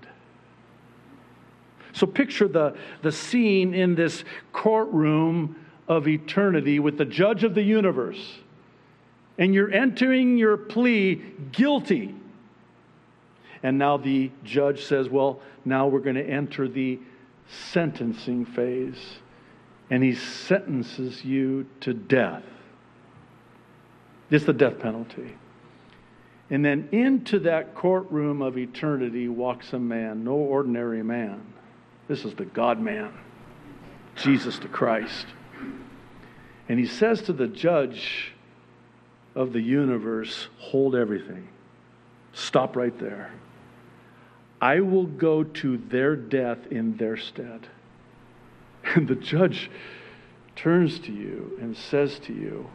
So picture the, the scene in this courtroom of eternity with the judge of the universe. And you're entering your plea guilty. And now the judge says, well, now we're going to enter the sentencing phase. And he sentences you to death. It's the death penalty. And then into that courtroom of eternity walks a man, no ordinary man. This is the God-man, Jesus the Christ. And he says to the judge of the universe, hold everything. Stop right there. I will go to their death in their stead. And the judge turns to you and says to you,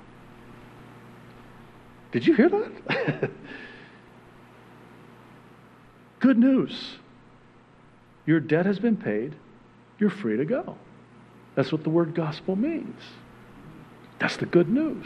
did you hear that? Good news. Your debt has been paid. You're free to go. That's what the word gospel means. That's the good news.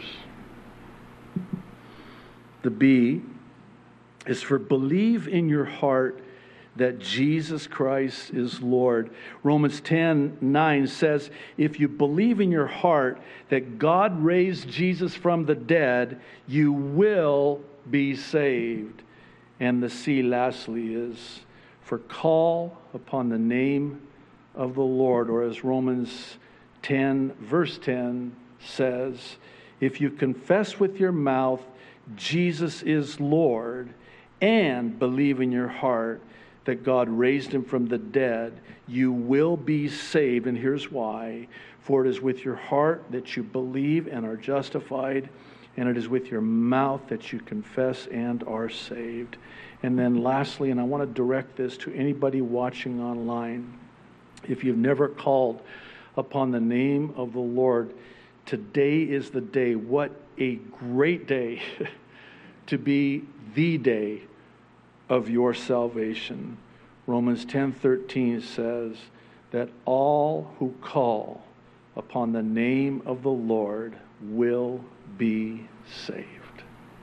The B is for believe in your heart that Jesus Christ is Lord. Romans ten nine says, if you believe in your heart that God raised Jesus from the dead, you will be saved. And the C lastly is for call upon the name of the Lord, or as Romans ten verse ten says, if you confess with your mouth Jesus is Lord and believe in your heart that God raised him from the dead, you will be saved. And here's why. For it is with your heart that you believe and are justified, and it is with your mouth that you confess and are saved. And then lastly, and I want to direct this to anybody watching online, if you've never called upon the name of the Lord, today is the day. What a great day to be the day of your salvation. Romans ten thirteen says that all who call upon the name of the Lord will be saved.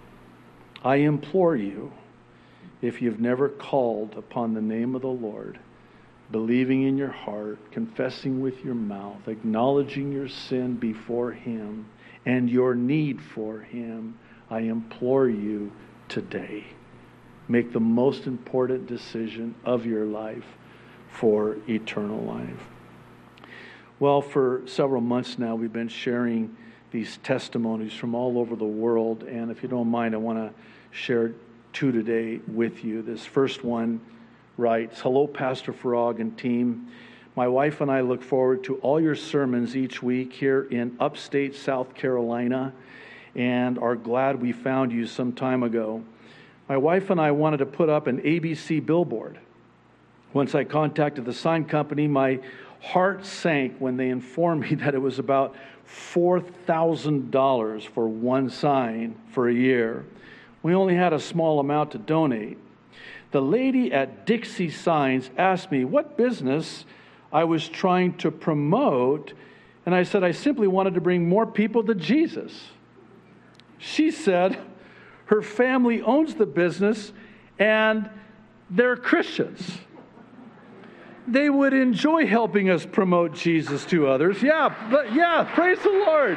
I implore you, if you've never called upon the name of the Lord, believing in your heart, confessing with your mouth, acknowledging your sin before him and your need for him, I implore you today, make the most important decision of your life for eternal life. Well, for several months now, we've been sharing these testimonies from all over the world. And if you don't mind, I want to share two today with you. This first one writes, hello, Pastor Farag and team. My wife and I look forward to all your sermons each week here in upstate South Carolina and are glad we found you some time ago. My wife and I wanted to put up an A B C billboard. Once I contacted the sign company, my heart sank when they informed me that it was about four thousand dollars for one sign for a year. We only had a small amount to donate. The lady at Dixie Signs asked me what business I was trying to promote, and I said I simply wanted to bring more people to Jesus. She said Her family owns the business, and they're Christians. They would enjoy helping us promote Jesus to others. Yeah, but yeah, praise the Lord.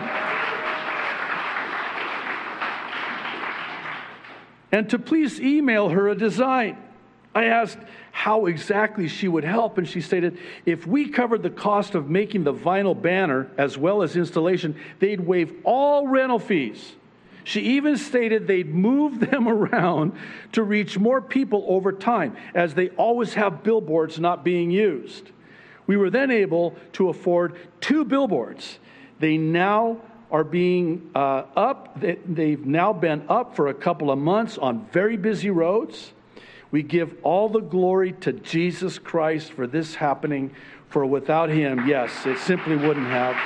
And to please email her a design. I asked how exactly she would help, and she stated, if we covered the cost of making the vinyl banner as well as installation, they'd waive all rental fees. She even stated they'd move them around to reach more people over time, as they always have billboards not being used. We were then able to afford two billboards. They now are being uh, up. They've now been up for a couple of months on very busy roads. We give all the glory to Jesus Christ for this happening, for without Him, yes, it simply wouldn't have.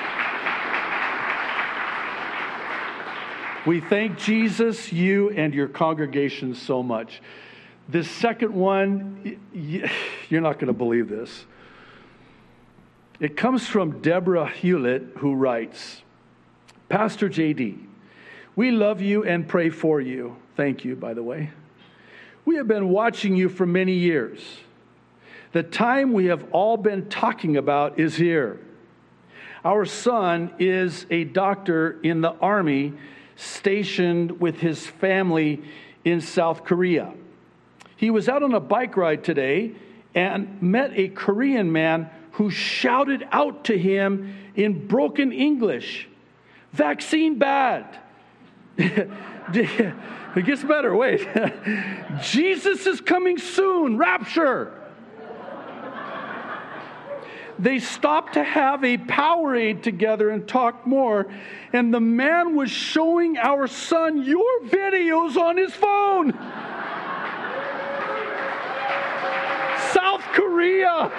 We thank Jesus, you, and your congregation so much. This second one, you're not going to believe this. It comes from Deborah Hewlett, who writes, Pastor J D, we love you and pray for you. Thank you, by the way. We have been watching you for many years. The time we have all been talking about is here. Our son is a doctor in the Army, stationed with his family in South Korea. He was out on a bike ride today and met a Korean man who shouted out to him in broken English, "Vaccine bad." It gets better. Wait. Jesus is coming soon. Rapture. They stopped to have a Powerade together and talk more. And the man was showing our son your videos on his phone. South Korea.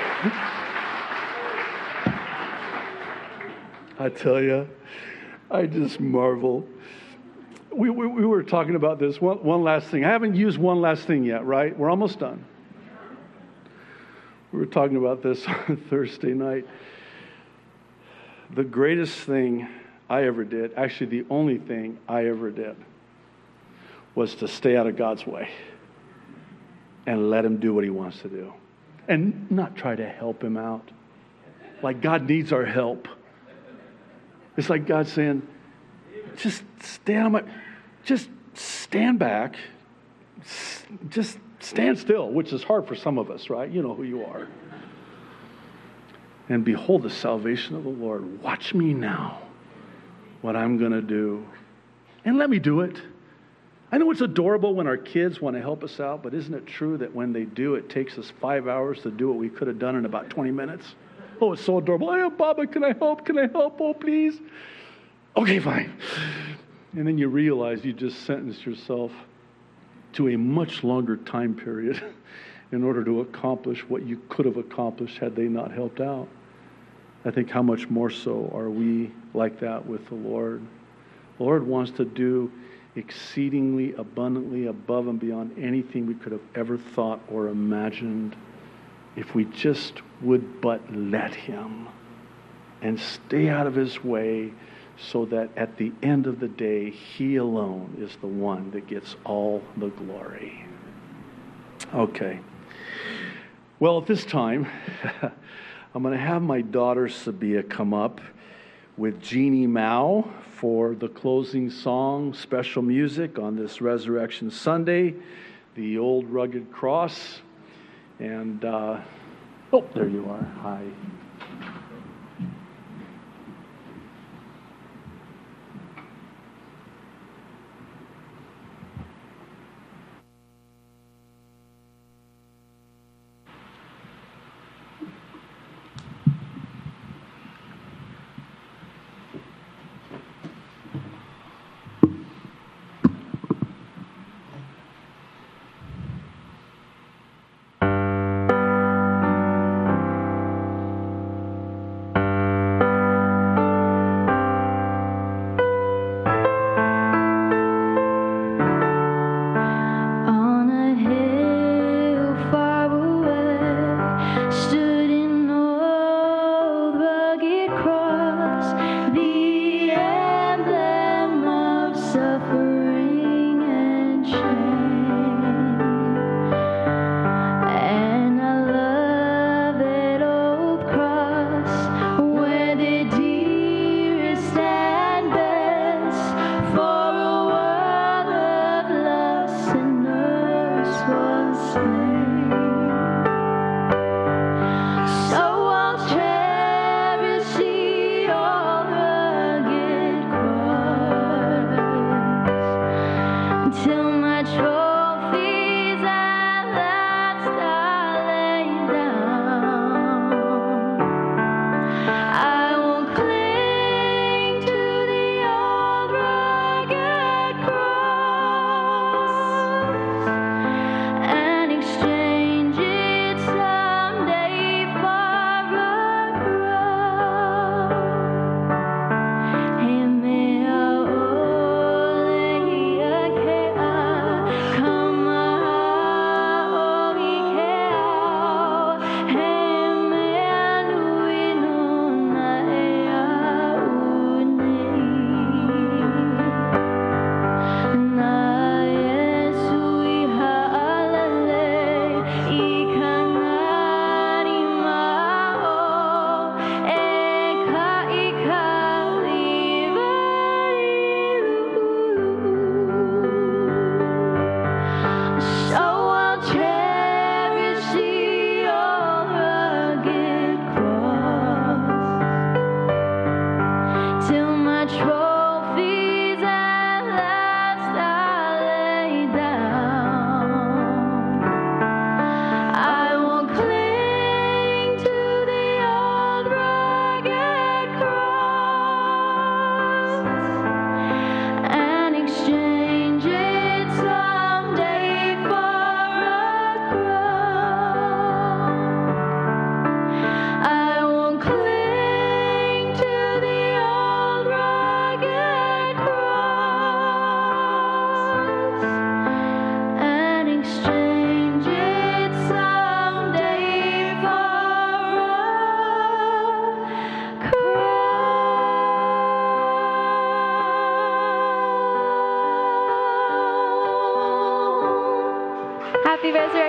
I tell you, I just marvel. We, we, we were talking about this. One, one last thing. I haven't used one last thing yet, right? We're almost done. We were talking about this on Thursday night. The greatest thing I ever did, actually the only thing I ever did, was to stay out of God's way and let Him do what He wants to do. And not try to help Him out. Like God needs our help. It's like God saying, just stand on my, just stand back, just stand still, which is hard for some of us, right? You know who you are. And behold the salvation of the Lord. Watch me now, what I'm going to do. And let me do it. I know it's adorable when our kids want to help us out, but isn't it true that when they do, it takes us five hours to do what we could have done in about twenty minutes? Oh, it's so adorable. Hey, Baba, can I help? Can I help? Oh, please. Okay, fine. And then you realize you just sentenced yourself to a much longer time period in order to accomplish what you could have accomplished had they not helped out. I think how much more so are we like that with the Lord. The Lord wants to do exceedingly abundantly above and beyond anything we could have ever thought or imagined if we just would but let Him and stay out of His way, so that at the end of the day, He alone is the one that gets all the glory. Okay. Well, at this time, I'm going to have my daughter Sabia come up with Jeannie Mao for the closing song, special music on this Resurrection Sunday, the old rugged cross. And, uh, oh, there you are. Hi.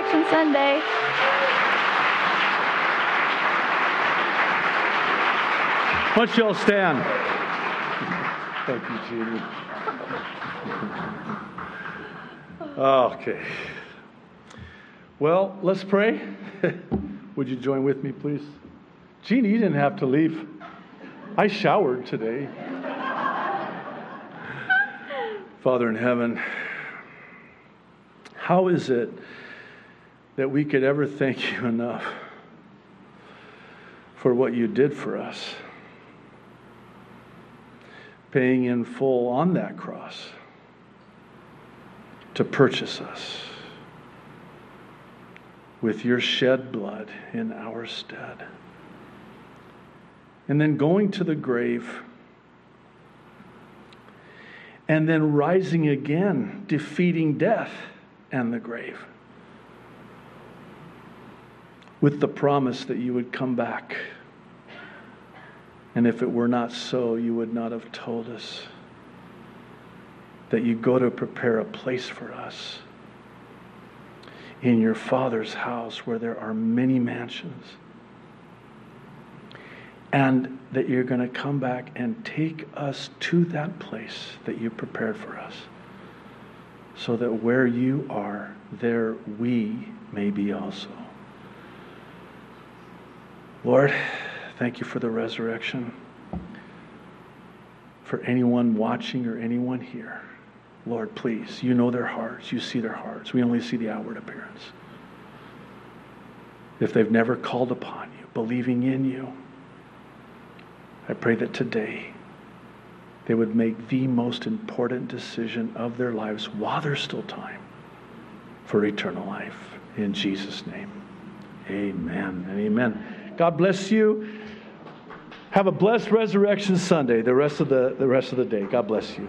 Resurrection Sunday. Why don't you all stand? Thank you, Jeannie. Okay. Well, let's pray. Would you join with me, please? Jeannie, you didn't have to leave. I showered today. Father in heaven, how is it that we could ever thank you enough for what you did for us? Paying in full on that cross to purchase us with your shed blood in our stead. And then going to the grave and then rising again, defeating death and the grave with the promise that you would come back. And if it were not so, you would not have told us that you go to prepare a place for us in your Father's house where there are many mansions. And that you're going to come back and take us to that place that you prepared for us. So that where you are, there we may be also. Lord, thank you for the resurrection. For anyone watching or anyone here, Lord, please, you know their hearts. You see their hearts. We only see the outward appearance. If they've never called upon you, believing in you, I pray that today they would make the most important decision of their lives while there's still time for eternal life. In Jesus' name, amen and amen. God bless you. Have a blessed Resurrection Sunday, the rest of the, the rest of the day. God bless you.